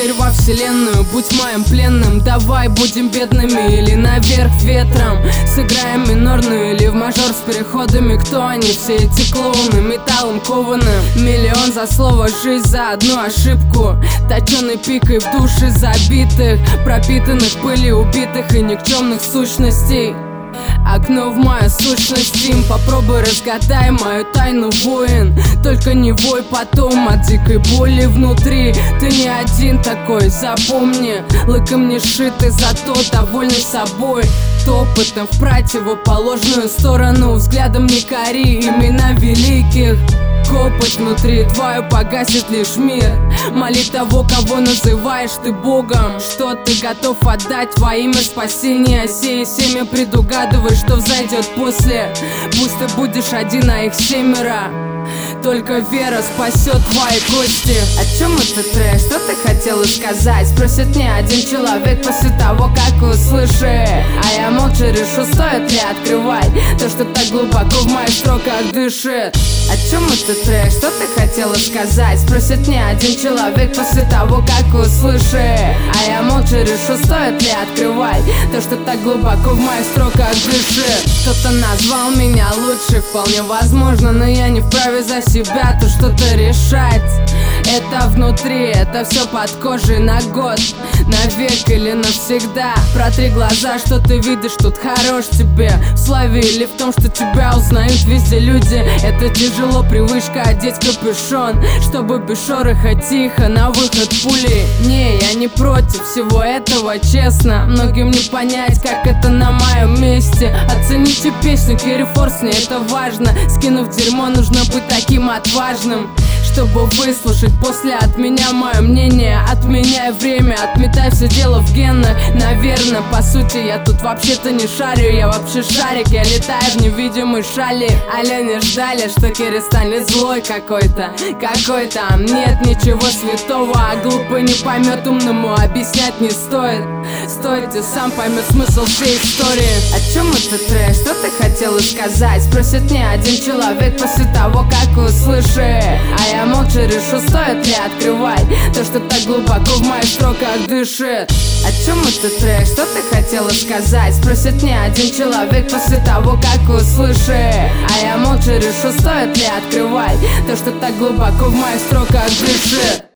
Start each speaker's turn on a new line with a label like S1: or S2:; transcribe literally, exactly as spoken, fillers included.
S1: Дверь во вселенную, будь моим пленным. Давай будем бедными или наверх ветром. Сыграем минорную или в мажор с переходами. Кто они, все эти клоуны, металлом кованым? Миллион за слово, жизнь за одну ошибку. Точеной пикой в души забитых, пропитанных пылью убитых и никчемных сущностей. Окно в мою сущность, им попробуй разгадай мою тайну, воин. Только не вой потом от дикой боли внутри. Ты не один такой, запомни. Лыком не шитый, зато довольный собой. Топотом в противоположную сторону, взглядом не кори имена великих. Копоть внутри твою погасит лишь мир. Моли того, кого называешь ты Богом. Что ты готов отдать во имя спасения? Сей семя предугадывай, что взойдет после. Пусть ты будешь один, а их семеро. Только вера спасет твои кости. О чем это трек? Что ты хотела сказать? Спросит не один человек после того, как услышит. А я молча решу, стоит ли открывать то, что так глубоко в моих строках дышит. О чем это трек? Что ты хотела сказать? Спросит не один человек после того, как услышит. А я молча решу, стоит ли открывать то, что так глубоко в моих строках дышит. Кто-то назвал меня лучше, вполне возможно, но я не вправе за себя то что-то решать. Это внутри, это все под кожей на год, навек или навсегда. Протри глаза, что ты видишь, тут хорош тебе в славе или в том, что тебя узнают везде люди. Это тяжело, привычка одеть капюшон, чтобы без шороха тихо на выход пули. Не, я не против всего этого, честно. Многим не понять, как это на моем месте. Оцените песню Керри Форс, мне это важно. Скинув дерьмо, нужно быть таким отважным, чтобы выслушать после от меня мое мнение. Отменяй время, отметай все дело в генах. Наверное, по сути, я тут вообще-то не шарю. Я вообще шарик, я летаю в невидимой шали. Алло, не ждали, что Керри станет злой какой-то. Какой-то, нет ничего святого. А глупый не поймет, умному объяснять не стоит. Стойте, сам поймет смысл всей истории. О чем это трек? Что ты хотела сказать? Спросит не один человек после того, как услышит. А я молча решу, стоит ли открывать то, что так глубоко в моих строках дышит. О чем это трек? Что ты хотела сказать? Спросит не один человек после того, как услышит. А я молча решу, стоит ли открывать то, что так глубоко в моих строках дышит.